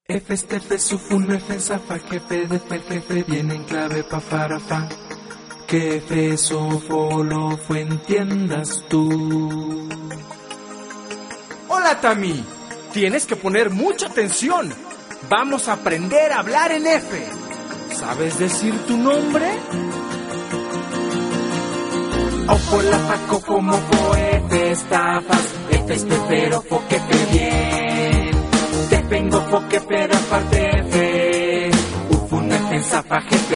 F este F sufun F zafa jefe de fer jefe viene en clave pa farafa. Que F sofo lo fue entiendas tú. Hola Tami, tienes que poner mucha atención. Vamos a aprender a hablar en F. ¿Sabes decir tu nombre? Ofo la faco como fo F estafas. F este pero fo que fe bien. Te vengo fo que pero aparte F. Ufun F zafa jefe.